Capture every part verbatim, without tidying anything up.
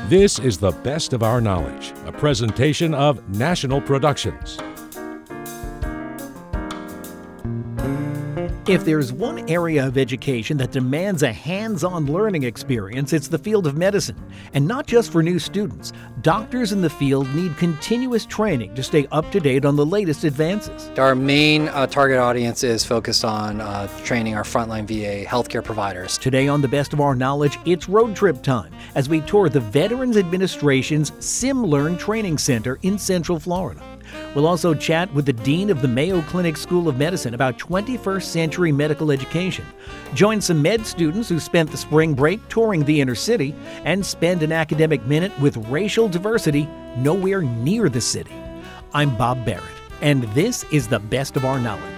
This is The Best of Our Knowledge, a presentation of National Productions. If there's one area of education that demands a hands-on learning experience, it's the field of medicine. And not just for new students. Doctors in the field need continuous training to stay up to date on the latest advances. Our main uh, target audience is focused on uh, training our frontline V A healthcare providers. Today on The Best of Our Knowledge, it's road trip time as we tour the Veterans Administration's SimLearn Training Center in Central Florida. We'll also chat with the Dean of the Mayo Clinic School of Medicine about twenty-first century medical education. Join some med students who spent the spring break touring the inner city and spend an academic minute with racial diversity nowhere near the city. I'm Bob Barrett, and this is The Best of Our Knowledge.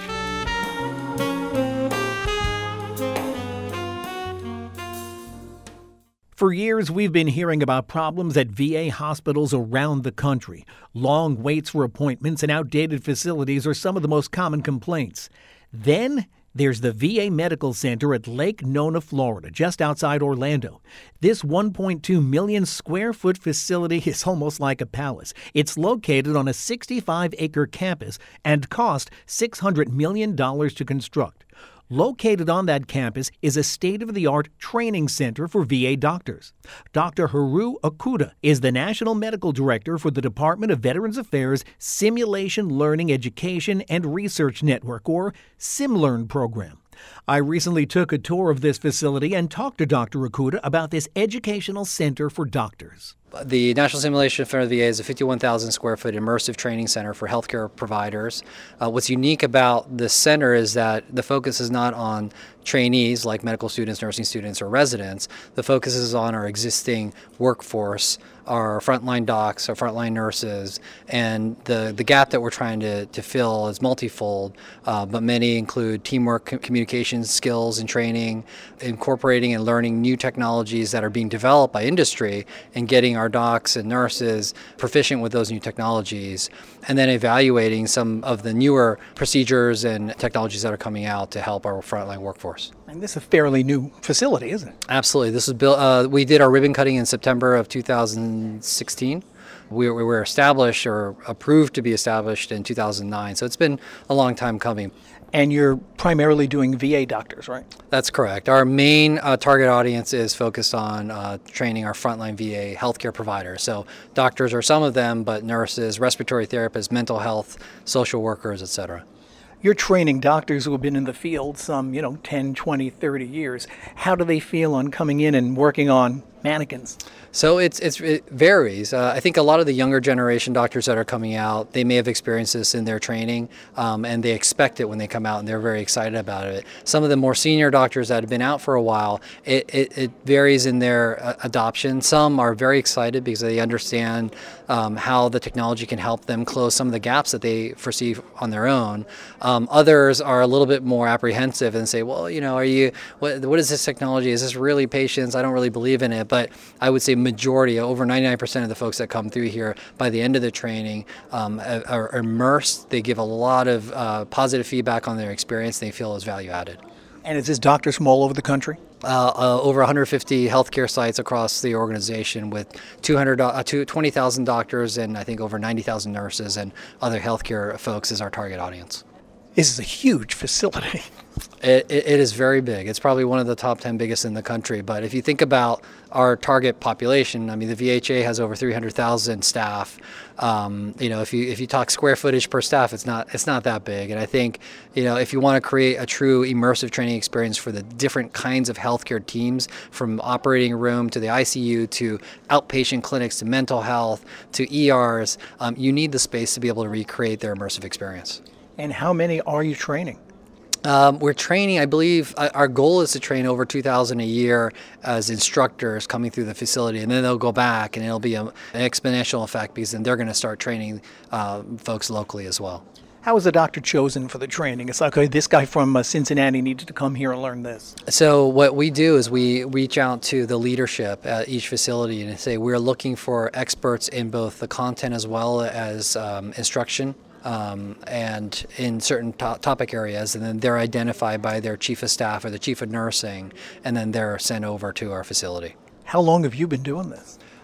For years, we've been hearing about problems at V A hospitals around the country. Long waits for appointments and outdated facilities are some of the most common complaints. Then there's the V A Medical Center at Lake Nona, Florida, just outside Orlando. This one point two million square foot facility is almost like a palace. It's located on a sixty-five acre campus and cost six hundred million dollars to construct. Located on that campus is a state-of-the-art training center for V A doctors. Doctor Haru Okuda is the National Medical Director for the Department of Veterans Affairs Simulation Learning Education and Research Network, or SimLearn program. I recently took a tour of this facility and talked to Doctor Okuda about this educational center for doctors. The National Simulation Center of the V A is a fifty-one thousand square foot immersive training center for healthcare providers. Uh, what's unique about this center is that the focus is not on trainees like medical students, nursing students, or residents. The focus is on our existing workforce, our frontline docs, our frontline nurses, and the, the gap that we're trying to, to fill is multifold, uh, but many include teamwork, communication skills and training, incorporating and learning new technologies that are being developed by industry, and getting our docs and nurses proficient with those new technologies, and then evaluating some of the newer procedures and technologies that are coming out to help our frontline workforce. And this is a fairly new facility, isn't it? Absolutely. This was built. Uh, we did our ribbon cutting in September of two thousand sixteen. We, we were established or approved to be established in two thousand nine. So it's been a long time coming. And you're primarily doing V A doctors, right? That's correct. Our main uh, target audience is focused on uh, training our frontline V A healthcare providers. So doctors are some of them, but nurses, respiratory therapists, mental health, social workers, et cetera. You're training doctors who have been in the field some, you know, ten, twenty, thirty years. How do they feel on coming in and working on mannequins? So it's, it's it varies. Uh, I think a lot of the younger generation doctors that are coming out, they may have experienced this in their training, um, and they expect it when they come out, and they're very excited about it. Some of the more senior doctors that have been out for a while, it, it, it varies in their uh, adoption. Some are very excited because they understand um, how the technology can help them close some of the gaps that they foresee on their own. Um, others are a little bit more apprehensive and say, well, you know, are you, what, what is this technology? Is this really patients? I don't really believe in it. But I would say majority, over ninety-nine percent of the folks that come through here by the end of the training um, are, are immersed. They give a lot of uh, positive feedback on their experience. They feel is value added. And is this doctors from all over the country? Uh, uh, over one hundred fifty healthcare sites across the organization with two hundred, uh, twenty thousand doctors and I think over ninety thousand nurses and other healthcare folks as our target audience. This is a huge facility. It, it, it is very big. It's probably one of the top ten biggest in the country. But if you think about our target population, I mean, the V H A has over three hundred thousand staff. Um, you know, if you if you talk square footage per staff, it's not it's not that big. And I think, you know, if you want to create a true immersive training experience for the different kinds of healthcare teams, from operating room to the I C U to outpatient clinics to mental health to E Rs, um, you need the space to be able to recreate their immersive experience. And how many are you training? Um, we're training, I believe, uh, our goal is to train over two thousand a year as instructors coming through the facility, and then they'll go back and it'll be a, an exponential effect because then they're going to start training uh, folks locally as well. How is a doctor chosen for the training? It's like, okay, this guy from uh, Cincinnati needed to come here and learn this. So what we do is we reach out to the leadership at each facility and say we're looking for experts in both the content as well as um, instruction. Um, and in certain to- topic areas, and then they're identified by their chief of staff or the chief of nursing, and then they're sent over to our facility. How long have you been doing this?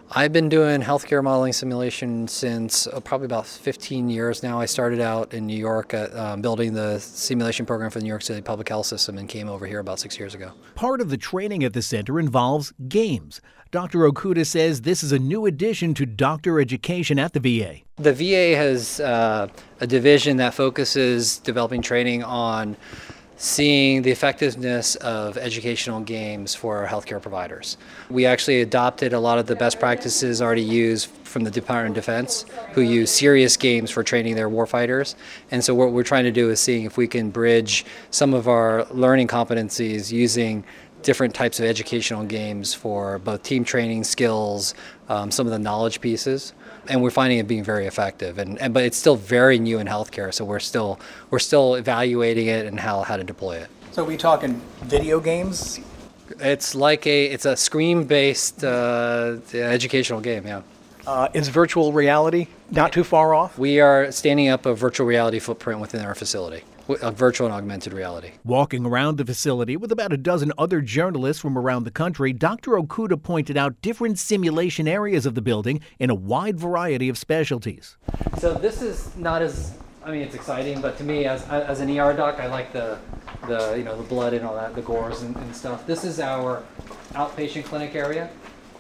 I've been doing healthcare modeling simulation since uh, probably about fifteen years now. I started out in New York at, um, building the simulation program for the New York City Public Health System and came over here about six years ago. Part of the training at the center involves games. Doctor Okuda says this is a new addition to doctor education at the V A. The V A has uh, a division that focuses developing training on seeing the effectiveness of educational games for healthcare providers. We actually adopted a lot of the best practices already used from the Department of Defense, who use serious games for training their warfighters. And so what we're trying to do is seeing if we can bridge some of our learning competencies using different types of educational games for both team training skills, um, some of the knowledge pieces. And we're finding it being very effective, and, and but it's still very new in healthcare, so we're still we're still evaluating it and how, how to deploy it. So are we talking video games? It's like a it's a screen-based uh, educational game, yeah. Uh, is virtual reality not too far off? We are standing up a virtual reality footprint within our facility, a virtual and augmented reality. Walking around the facility with about a dozen other journalists from around the country, Doctor Okuda pointed out different simulation areas of the building in a wide variety of specialties. So this is not as, I mean, it's exciting, but to me, as as an E R doc, I like the, the you know, the blood and all that, the gores and, and stuff. This is our outpatient clinic area.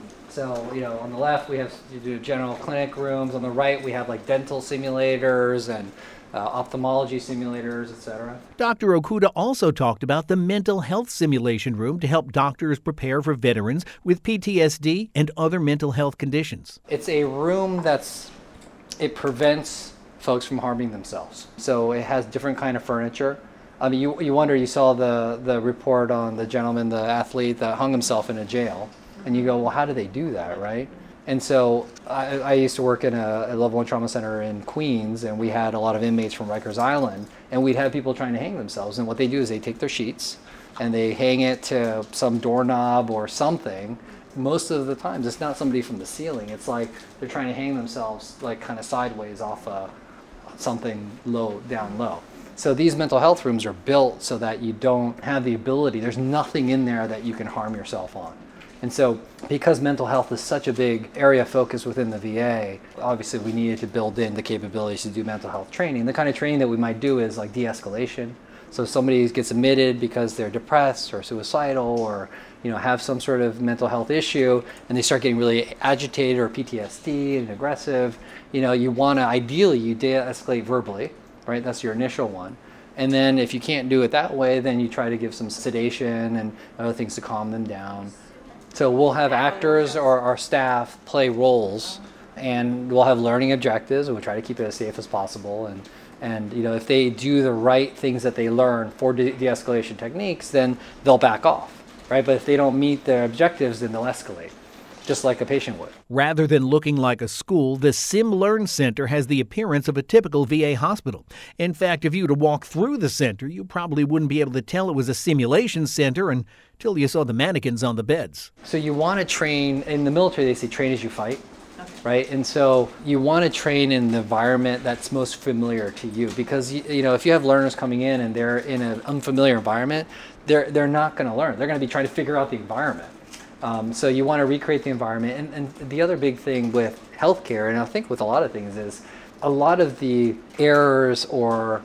So, you know, on the left we have you do general clinic rooms. On the right we have like dental simulators and uh, ophthalmology simulators, et cetera. Doctor Okuda also talked about the mental health simulation room to help doctors prepare for veterans with P T S D and other mental health conditions. It's a room that's, it prevents folks from harming themselves. So it has different kind of furniture. I mean, you, you wonder, you saw the, the report on the gentleman, the athlete that hung himself in a jail. And you go, well, how do they do that, right? And so I, I used to work in a, a level one trauma center in Queens, and we had a lot of inmates from Rikers Island, and we'd have people trying to hang themselves. And what they do is they take their sheets and they hang it to some doorknob or something. Most of the times it's not somebody from the ceiling. It's like they're trying to hang themselves like kind of sideways off uh, something low, down low. So these mental health rooms are built so that you don't have the ability, there's nothing in there that you can harm yourself on. And so because mental health is such a big area of focus within the V A, obviously we needed to build in the capabilities to do mental health training. The kind of training that we might do is like de-escalation. So if somebody gets admitted because they're depressed or suicidal or you know have some sort of mental health issue and they start getting really agitated or P T S D and aggressive, you know, you want to ideally you de-escalate verbally, right? That's your initial one. And then if you can't do it that way, then you try to give some sedation and other things to calm them down. So we'll have actors or our staff play roles, and we'll have learning objectives, and we'll try to keep it as safe as possible. And, and you know, if they do the right things that they learn for de- de-escalation techniques, then they'll back off, right? But if they don't meet their objectives, then they'll escalate, just like a patient would. Rather than looking like a school, the SimLearn Center has the appearance of a typical V A hospital. In fact, if you were to walk through the center, you probably wouldn't be able to tell it was a simulation center until you saw the mannequins on the beds. So you want to train, in the military they say train as you fight, right? And so you want to train in the environment that's most familiar to you, because you know if you have learners coming in and they're in an unfamiliar environment, they're they're not going to learn. They're going to be trying to figure out the environment. Um, so you want to recreate the environment. And, and the other big thing with healthcare, and I think with a lot of things, is a lot of the errors or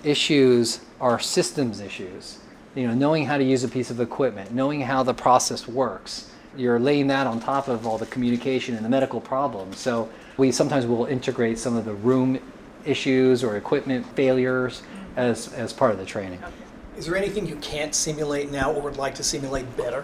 issues are systems issues. You know, knowing how to use a piece of equipment, knowing how the process works. You're laying that on top of all the communication and the medical problems. So we sometimes will integrate some of the room issues or equipment failures as, as part of the training. Is there anything you can't simulate now or would like to simulate better?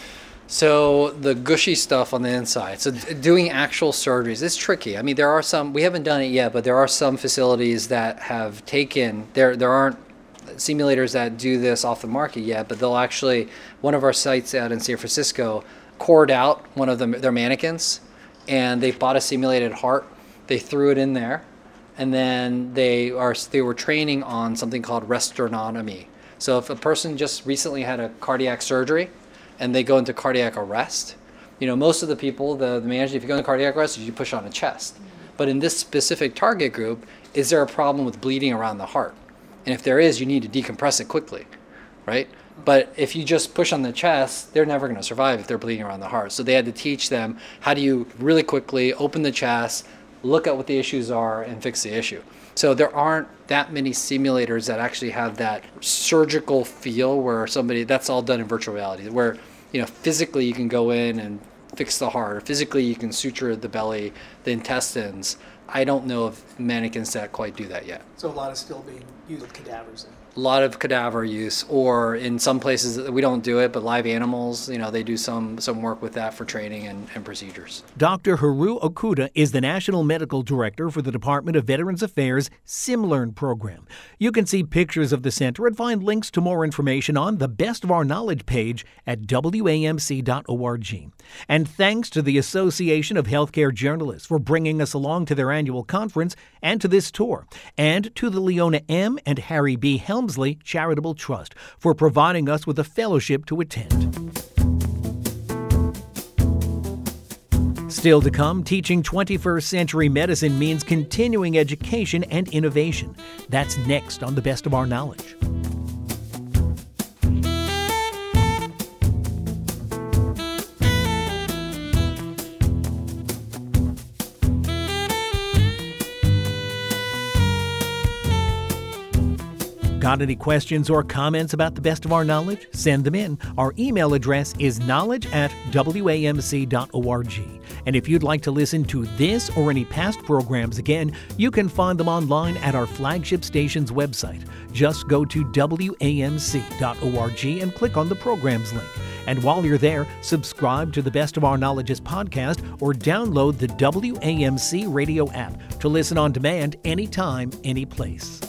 So the gushy stuff on the inside. So doing actual surgeries is tricky. I mean, there are some, we haven't done it yet, but there are some facilities that have taken, there there aren't simulators that do this off the market yet, but they'll actually, one of our sites out in San Francisco cored out one of them, their mannequins, and they bought a simulated heart. They threw it in there, and then they are they were training on something called resternotomy. So if a person just recently had a cardiac surgery, and they go into cardiac arrest, you know, most of the people, the, the manager, if you go into cardiac arrest, you push on a chest. But in this specific target group, is there a problem with bleeding around the heart? And if there is, you need to decompress it quickly, right? But if you just push on the chest, they're never going to survive if they're bleeding around the heart. So they had to teach them how do you really quickly open the chest, look at what the issues are, and fix the issue. So there aren't that many simulators that actually have that surgical feel where somebody, that's all done in virtual reality, where, you know, physically you can go in and fix the heart, or physically you can suture the belly, the intestines. I don't know if mannequins that quite do that yet. So a lot is still being used with cadavers then. A lot of cadaver use, or in some places we don't do it, but live animals, you know, they do some some work with that for training and, and procedures. Doctor Haru Okuda is the National Medical Director for the Department of Veterans Affairs SimLearn program. You can see pictures of the center and find links to more information on the Best of Our Knowledge page at W A M C dot org. And thanks to the Association of Healthcare Journalists for bringing us along to their annual conference and to this tour, and to the Leona M. and Harry B. Helmsley Charitable Trust for providing us with a fellowship to attend. Still to come, teaching twenty-first century medicine means continuing education and innovation. That's next on the Best of Our Knowledge. Got any questions or comments about the Best of Our Knowledge? Send them in. Our email address is knowledge at W A M C dot org. And if you'd like to listen to this or any past programs again, you can find them online at our flagship station's website. Just go to W A M C dot org and click on the programs link. And while you're there, subscribe to the Best of Our Knowledge's podcast or download the W A M C radio app to listen on demand anytime, any place.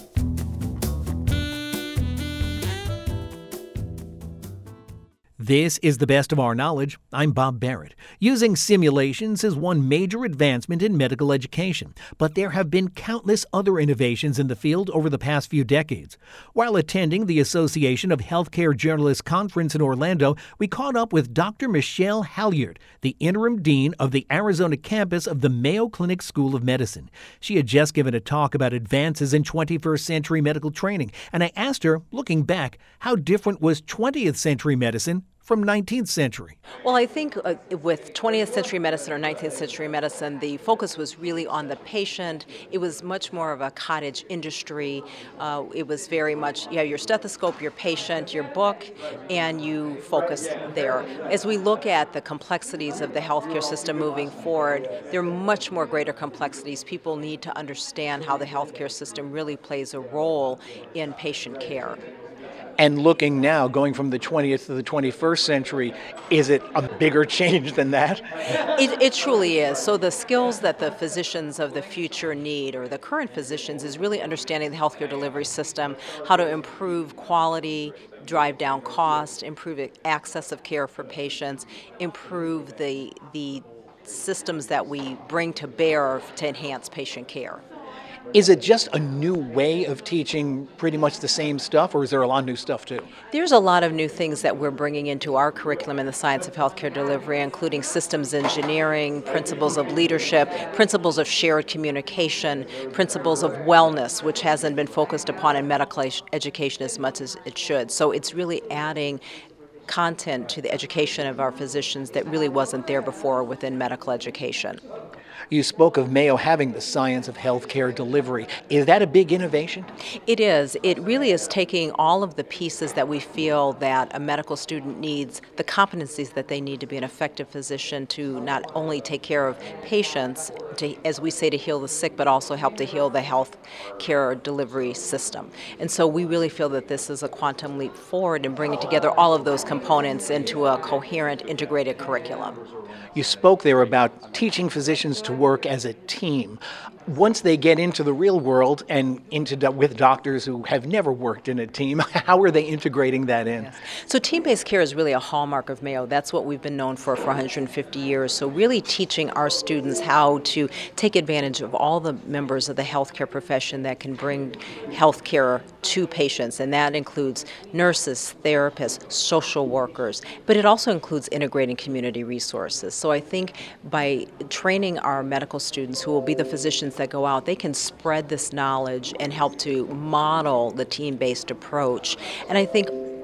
This is the Best of Our Knowledge. I'm Bob Barrett. Using simulations is one major advancement in medical education, but there have been countless other innovations in the field over the past few decades. While attending the Association of Healthcare Journalists Conference in Orlando, we caught up with Doctor Michelle Halyard, the interim dean of the Arizona campus of the Mayo Clinic School of Medicine. She had just given a talk about advances in twenty-first century medical training, and I asked her, looking back, how different was twentieth century medicine from nineteenth century? Well, I think uh, with twentieth century medicine or nineteenth century medicine, the focus was really on the patient. It was much more of a cottage industry. Uh, it was very much, you have your stethoscope, your patient, your book, and you focused there. As we look at the complexities of the healthcare system moving forward, there are much more greater complexities. People need to understand how the healthcare system really plays a role in patient care. And looking now, going from the twentieth to the twenty-first century, is it a bigger change than that? It, it truly is. So the skills that the physicians of the future need, or the current physicians, is really understanding the healthcare delivery system, how to improve quality, drive down cost, improve access of care for patients, improve the the systems that we bring to bear to enhance patient care. Is it just a new way of teaching pretty much the same stuff, or is there a lot of new stuff too? There's a lot of new things that we're bringing into our curriculum in the science of healthcare delivery, including systems engineering, principles of leadership, principles of shared communication, principles of wellness, which hasn't been focused upon in medical education as much as it should. So it's really adding content to the education of our physicians that really wasn't there before within medical education. You spoke of Mayo having the science of healthcare delivery. Is that a big innovation? It is. It really is taking all of the pieces that we feel that a medical student needs, the competencies that they need to be an effective physician to not only take care of patients, to, as we say, to heal the sick, but also help to heal the health care delivery system. And so we really feel that this is a quantum leap forward in bringing together all of those components into a coherent, integrated curriculum. You spoke there about teaching physicians to work as a team. Once they get into the real world and into do- with doctors who have never worked in a team, how are they integrating that in? Yes. So team-based care is really a hallmark of Mayo. That's what we've been known for for one hundred fifty years. So really teaching our students how to take advantage of all the members of the healthcare profession that can bring healthcare to patients, and that includes nurses, therapists, social workers, but it also includes integrating community resources. So I think by training our medical students who will be the physicians that go out, they can spread this knowledge and help to model the team-based approach. And I think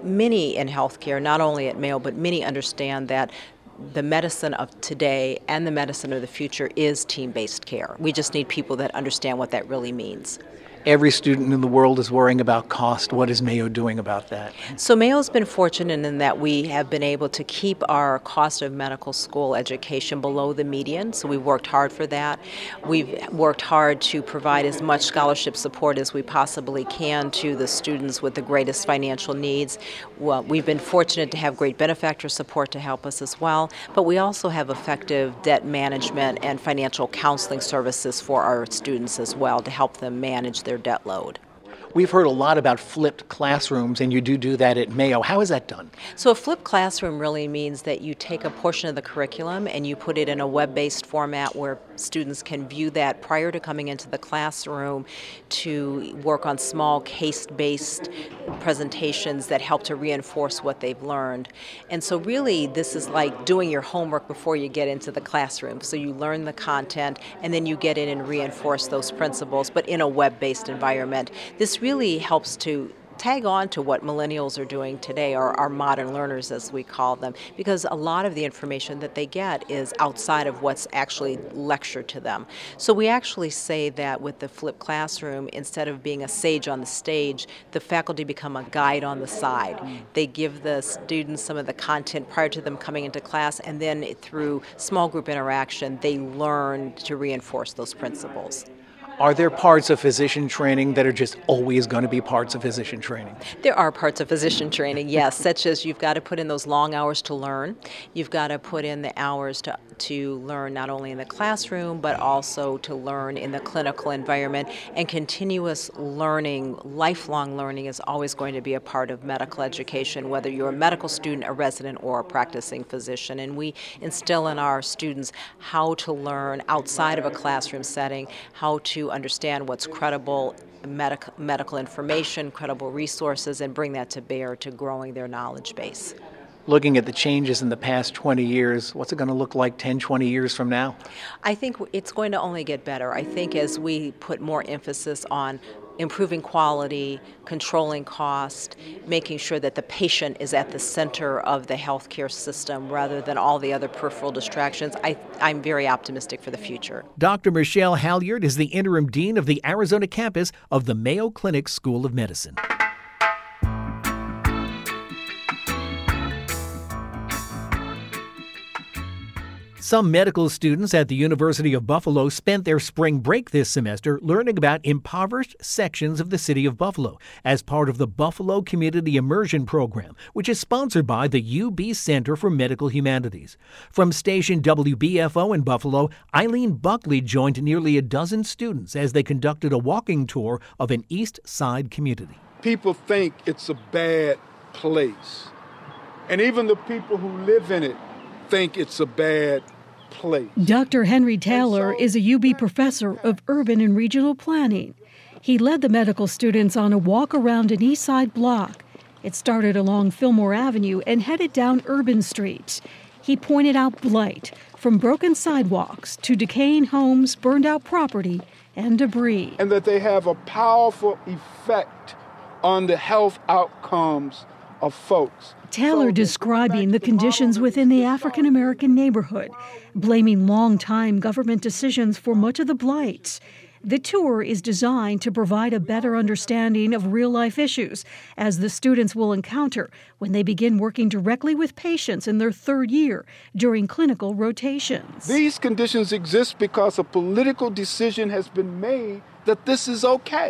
many in healthcare, not only at Mayo, but many understand that the medicine of today and the medicine of the future is team-based care. We just need people that understand what that really means. Every student in the world is worrying about cost. What is Mayo doing about that? So Mayo's been fortunate in that we have been able to keep our cost of medical school education below the median, so we've worked hard for that. We've worked hard to provide as much scholarship support as we possibly can to the students with the greatest financial needs. Well, we've been fortunate to have great benefactor support to help us as well, but we also have effective debt management and financial counseling services for our students as well to help them manage their debt load. We've heard a lot about flipped classrooms, and you do do that at Mayo. How is that done? So a flipped classroom really means that you take a portion of the curriculum and you put it in a web-based format where students can view that prior to coming into the classroom to work on small case-based presentations that help to reinforce what they've learned. And so really this is like doing your homework before you get into the classroom. So you learn the content and then you get in and reinforce those principles, but in a web-based environment. This really helps to tag on to what millennials are doing today, or our modern learners as we call them, because a lot of the information that they get is outside of what's actually lectured to them. So we actually say that with the flipped classroom, instead of being a sage on the stage, the faculty become a guide on the side. They give the students some of the content prior to them coming into class, and then through small group interaction, they learn to reinforce those principles. Are there parts of physician training that are just always going to be parts of physician training? There are parts of physician training, yes, such as you've got to put in those long hours to learn. You've got to put in the hours to, to learn not only in the classroom, but also to learn in the clinical environment. And continuous learning, lifelong learning is always going to be a part of medical education, whether you're a medical student, a resident, or a practicing physician. And we instill in our students how to learn outside of a classroom setting, how to understand what's credible medic- medical information, credible resources, and bring that to bear to growing their knowledge base. Looking at the changes in the past twenty years, what's it going to look like ten, twenty years from now? I think it's going to only get better. I think as we put more emphasis on improving quality, controlling cost, making sure that the patient is at the center of the healthcare system rather than all the other peripheral distractions, I, I'm very optimistic for the future. Doctor Michelle Halyard is the interim dean of the Arizona campus of the Mayo Clinic School of Medicine. Some medical students at the University of Buffalo spent their spring break this semester learning about impoverished sections of the city of Buffalo as part of the Buffalo Community Immersion Program, which is sponsored by the U B Center for Medical Humanities. From station W B F O in Buffalo, Eileen Buckley joined nearly a dozen students as they conducted a walking tour of an East Side community. People think it's a bad place, and even the people who live in it think it's a bad place. Place. Doctor Henry Taylor is a U B professor of urban and regional planning. He led the medical students on a walk around an East Side block. It started along Fillmore Avenue and headed down Urban Street. He pointed out blight, from broken sidewalks to decaying homes, burned out property, and debris. And that they have a powerful effect on the health outcomes of folks. Taylor describing the conditions within the African American neighborhood, blaming long-time government decisions for much of the blight. The tour is designed to provide a better understanding of real-life issues, as the students will encounter when they begin working directly with patients in their third year during clinical rotations. These conditions exist because a political decision has been made that this is okay,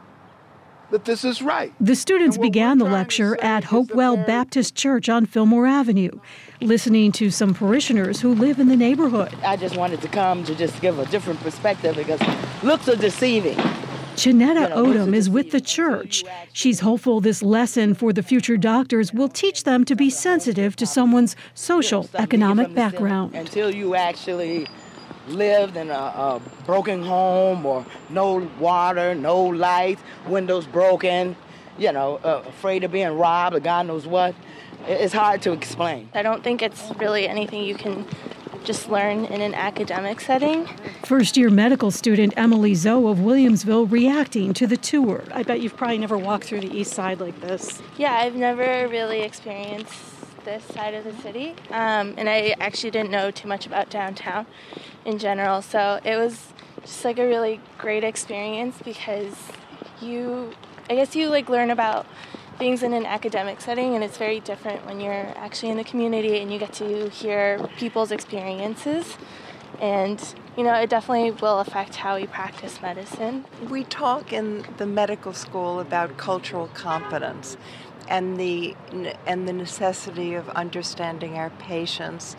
that this is right. The students began the lecture at Hopewell Baptist Church on Fillmore Avenue, listening to some parishioners who live in the neighborhood. I just wanted to come to just give a different perspective because looks are deceiving. Chinetta Odom is with the church. She's hopeful this lesson for the future doctors will teach them to be sensitive to someone's social, economic background. Until you actually lived in a, a broken home or no water, no lights, windows broken, you know, uh, afraid of being robbed or God knows what. It's hard to explain. I don't think it's really anything you can just learn in an academic setting. First-year medical student Emily Zoe of Williamsville reacting to the tour. I bet you've probably never walked through the east side like this. Yeah, I've never really experienced this side of the city, um, and I actually didn't know too much about downtown in general, so it was just like a really great experience because you, I guess you like learn about things in an academic setting, and it's very different when you're actually in the community and you get to hear people's experiences. And, you know, it definitely will affect how we practice medicine. We talk in the medical school about cultural competence and the and the necessity of understanding our patients,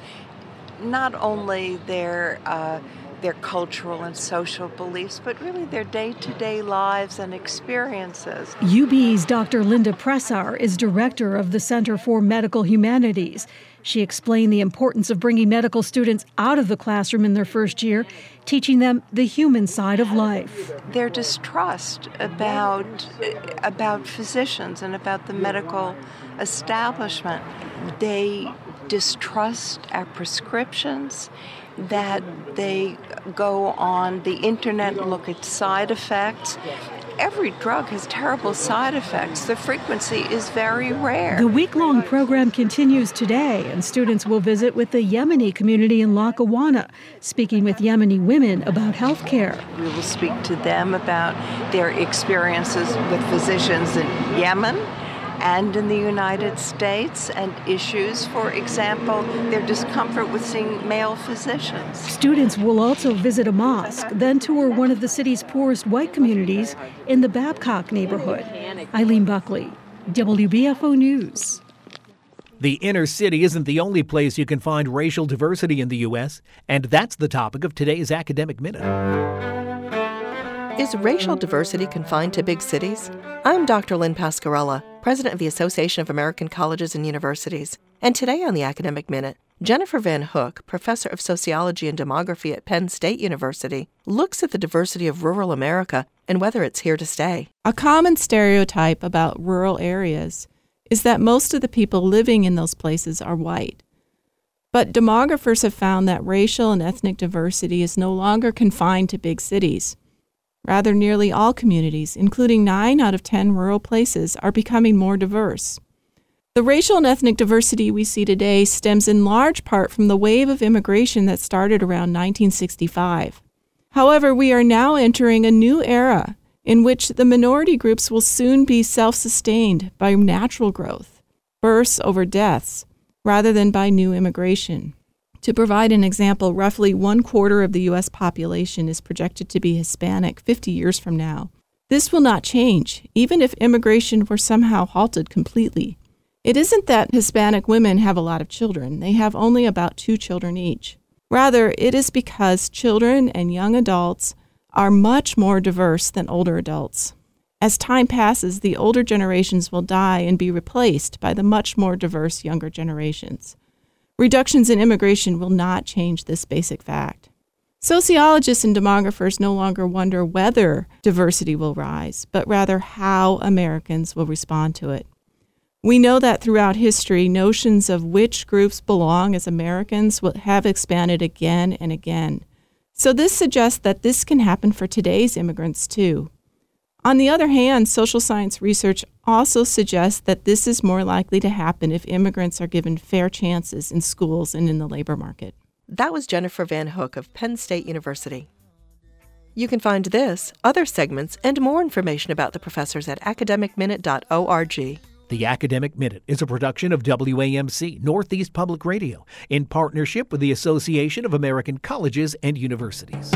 not only their uh, their cultural and social beliefs, but really their day-to-day lives and experiences. U B's Doctor Linda Pressar is director of the Center for Medical Humanities. She explained the importance of bringing medical students out of the classroom in their first year, teaching them the human side of life. Their distrust about, about physicians and about the medical establishment. They distrust our prescriptions, that they go on the internet and look at side effects. Every drug has terrible side effects. The frequency is very rare. The week-long program continues today, and students will visit with the Yemeni community in Lackawanna, speaking with Yemeni women about health care. We will speak to them about their experiences with physicians in Yemen and in the United States, and issues, for example, their discomfort with seeing male physicians. Students will also visit a mosque, then tour one of the city's poorest white communities in the Babcock neighborhood. Eileen Buckley, W B F O News. The inner city isn't the only place you can find racial diversity in the U S, and that's the topic of today's Academic Minute. Is racial diversity confined to big cities? I'm Doctor Lynn Pascarella, president of the Association of American Colleges and Universities. And today on the Academic Minute, Jennifer Van Hook, professor of sociology and demography at Penn State University, looks at the diversity of rural America and whether it's here to stay. A common stereotype about rural areas is that most of the people living in those places are white. But demographers have found that racial and ethnic diversity is no longer confined to big cities. Rather, nearly all communities, including nine out of ten rural places, are becoming more diverse. The racial and ethnic diversity we see today stems in large part from the wave of immigration that started around nineteen sixty-five. However, we are now entering a new era in which the minority groups will soon be self-sustained by natural growth, births over deaths, rather than by new immigration. To provide an example, roughly one quarter of the U S population is projected to be Hispanic fifty years from now. This will not change, even if immigration were somehow halted completely. It isn't that Hispanic women have a lot of children. They have only about two children each. Rather, it is because children and young adults are much more diverse than older adults. As time passes, the older generations will die and be replaced by the much more diverse younger generations. Reductions in immigration will not change this basic fact. Sociologists and demographers no longer wonder whether diversity will rise, but rather how Americans will respond to it. We know that throughout history, notions of which groups belong as Americans will have expanded again and again. So this suggests that this can happen for today's immigrants too. On the other hand, social science research also suggests that this is more likely to happen if immigrants are given fair chances in schools and in the labor market. That was Jennifer Van Hook of Penn State University. You can find this, other segments, and more information about the professors at academic minute dot org. The Academic Minute is a production of W A M C, Northeast Public Radio, in partnership with the Association of American Colleges and Universities.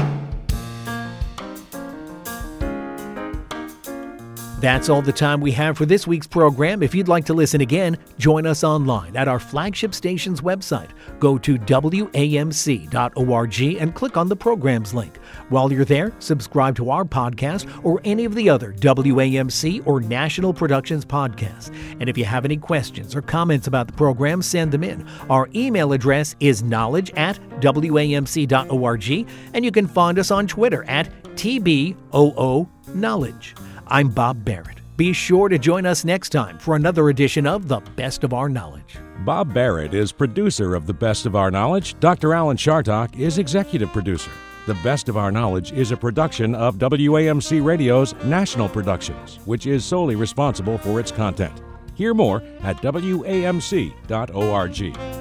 That's all the time we have for this week's program. If you'd like to listen again, join us online at our flagship station's website. Go to W A M C dot org and click on the programs link. While you're there, subscribe to our podcast or any of the other W A M C or National Productions podcasts. And if you have any questions or comments about the program, send them in. Our email address is knowledge at W A M C dot org, and you can find us on Twitter at T B O O Knowledge. I'm Bob Barrett. Be sure to join us next time for another edition of The Best of Our Knowledge. Bob Barrett is producer of The Best of Our Knowledge. Doctor Alan Chartock is executive producer. The Best of Our Knowledge is a production of W A M C Radio's National Productions, which is solely responsible for its content. Hear more at W A M C dot org.